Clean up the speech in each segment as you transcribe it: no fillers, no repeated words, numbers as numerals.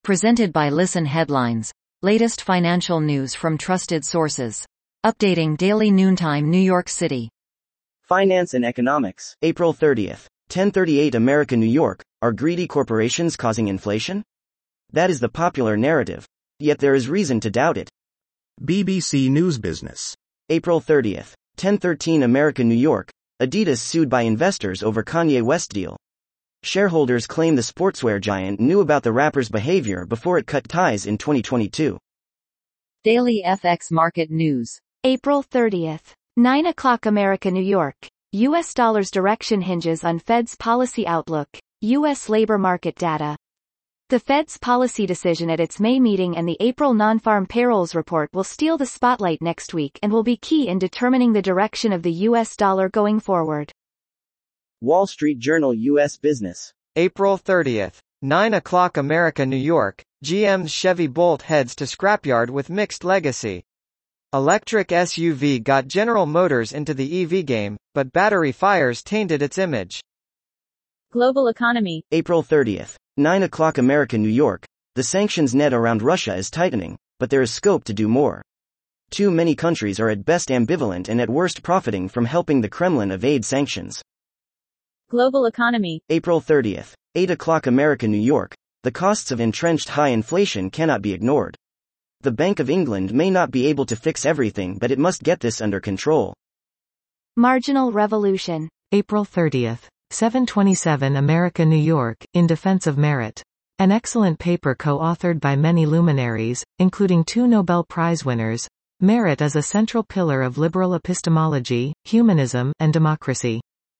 Presented by Listen Headlines. Latest financial news from trusted sources. Updating daily noontime New York City. Finance and Economics. April 30th. 10:38 America New York. Are greedy corporations causing inflation? That is the popular narrative. Yet there is reason to doubt it. BBC News Business. April 30th. 10:13 America New York. Adidas sued by investors over Kanye West deal. Shareholders claim the sportswear giant knew about the rapper's behavior before it cut ties in 2022. Daily FX Market News. April 30th. 9 o'clock America New York. U.S. dollar's direction hinges on Fed's policy outlook. U.S. labor market data. The Fed's policy decision at its May meeting and the April non-farm payrolls report will steal the spotlight next week and will be key in determining the direction of the U.S. dollar going forward. Wall Street Journal U.S. Business. April 30th. 9 o'clock America New York. GM's Chevy Bolt heads to scrapyard with mixed legacy. Electric SUV got General Motors into the EV game, but battery fires tainted its image. Global economy. April 30th. 9 o'clock America New York. The sanctions net around Russia is tightening, but there is scope to do more. Too many countries are at best ambivalent and at worst profiting from helping the Kremlin evade sanctions. Global economy. April 30th. 8 o'clock America New York. The costs of entrenched high inflation cannot be ignored. The Bank of England may not be able to fix everything, but it must get this under control. Marginal Revolution. April 30th. 7:27 America New York, in defense of merit. An excellent paper co-authored by many luminaries, including 2 Nobel Prize winners. Merit is a central pillar of liberal epistemology, humanism, and democracy.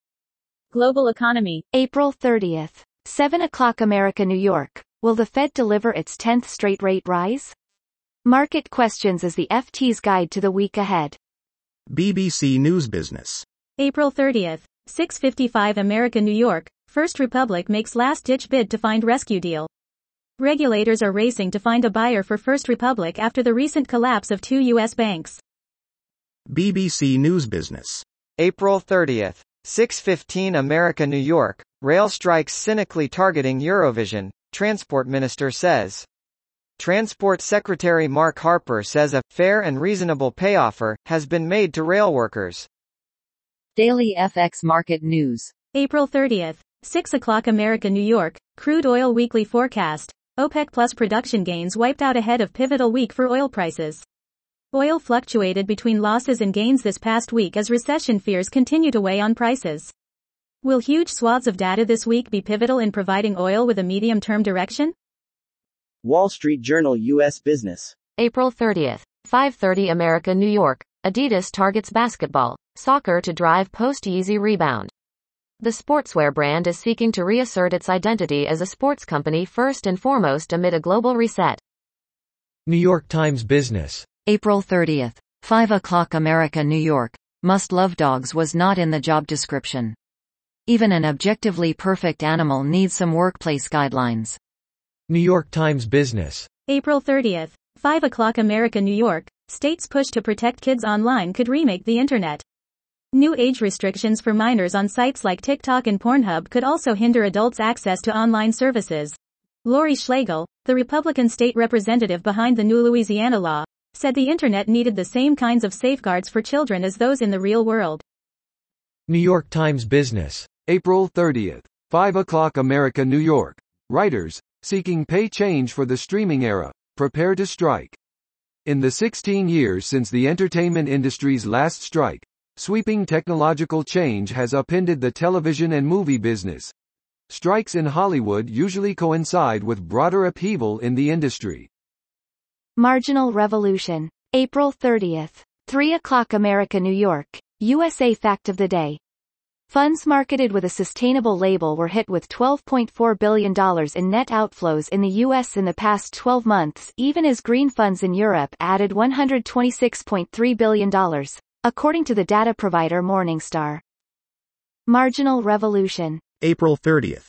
Global economy. April 30th. 7 o'clock America New York. Will the Fed deliver its 10th straight rate rise? Market questions as the FT's guide to the week ahead. BBC News Business. April 30th. 6:55 America New York. First Republic makes last-ditch bid to find rescue deal. Regulators are racing to find a buyer for First Republic after the recent collapse of 2 U.S. banks. BBC News Business. April 30th. 6:15 America New York. Rail strikes cynically targeting Eurovision, Transport Minister says. Transport Secretary Mark Harper says a fair and reasonable pay offer has been made to rail workers. Daily FX Market News. April 30th. 6 o'clock America New York. Crude oil weekly forecast. OPEC Plus production gains wiped out ahead of pivotal week for oil prices. Oil fluctuated between losses and gains this past week as recession fears continue to weigh on prices. Will huge swaths of data this week be pivotal in providing oil with a medium-term direction? Wall Street Journal U.S. Business. April 30th. 5:30 America New York. Adidas targets basketball, soccer to drive post-Yeezy rebound. The sportswear brand is seeking to reassert its identity as a sports company first and foremost amid a global reset. New York Times Business. April 30th. 5 o'clock America New York. Must love dogs was not in the job description. Even an objectively perfect animal needs some workplace guidelines. New York Times Business. April 30th. 5 o'clock America New York. States' push to protect kids online could remake the internet. New age restrictions for minors on sites like TikTok and Pornhub could also hinder adults' access to online services. Lori Schlegel, the Republican state representative behind the new Louisiana law, said the internet needed the same kinds of safeguards for children as those in the real world. New York Times Business. April 30th. 5 o'clock America New York. Writers, seeking pay change for the streaming era, prepare to strike. In the 16 years since the entertainment industry's last strike, sweeping technological change has upended the television and movie business. Strikes in Hollywood usually coincide with broader upheaval in the industry. Marginal Revolution. April 30th. 3 o'clock America New York. USA Fact of the Day. Funds marketed with a sustainable label were hit with $12.4 billion in net outflows in the U.S. in the past 12 months, even as green funds in Europe added $126.3 billion, according to the data provider Morningstar. Marginal Revolution. April 30th.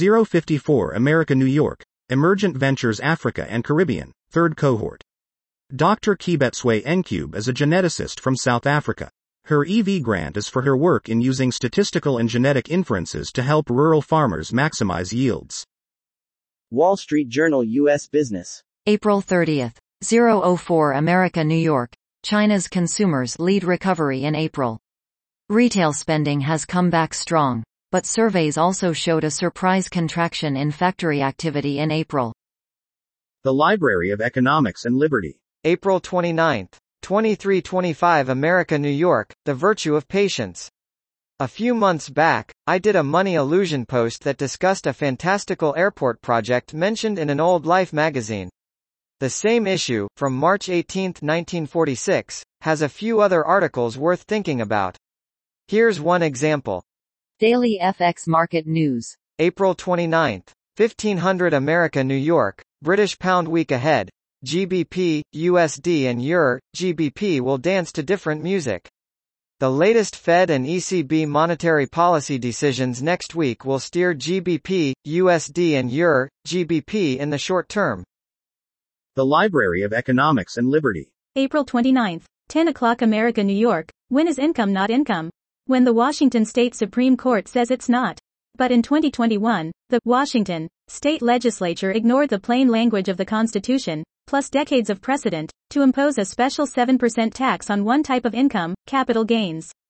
054 America New York. Emergent Ventures Africa and Caribbean, 3rd cohort. Dr. Kibetswe Ncube is a geneticist from South Africa. Her EV grant is for her work in using statistical and genetic inferences to help rural farmers maximize yields. Wall Street Journal U.S. Business. April 30th. 004 America New York. China's consumers lead recovery in April. Retail spending has come back strong, but surveys also showed a surprise contraction in factory activity in April. The Library of Economics and Liberty. April 29th. 2325 America New York, The Virtue of Patience. A few months back, I did a Money Illusion post that discussed a fantastical airport project mentioned in an old Life magazine. The same issue, from March 18, 1946, has a few other articles worth thinking about. Here's one example. Daily FX Market News. April 29, 1500 America New York, British Pound Week ahead. GBP, USD and EUR, GBP will dance to different music. The latest Fed and ECB monetary policy decisions next week will steer GBP, USD and EUR, GBP in the short term. The Library of Economics and Liberty. April 29th, 10 o'clock America New York. When is income not income? When the Washington State Supreme Court says it's not. But in 2021, the Washington State Legislature ignored the plain language of the Constitution, plus decades of precedent, to impose a special 7% tax on one type of income, capital gains.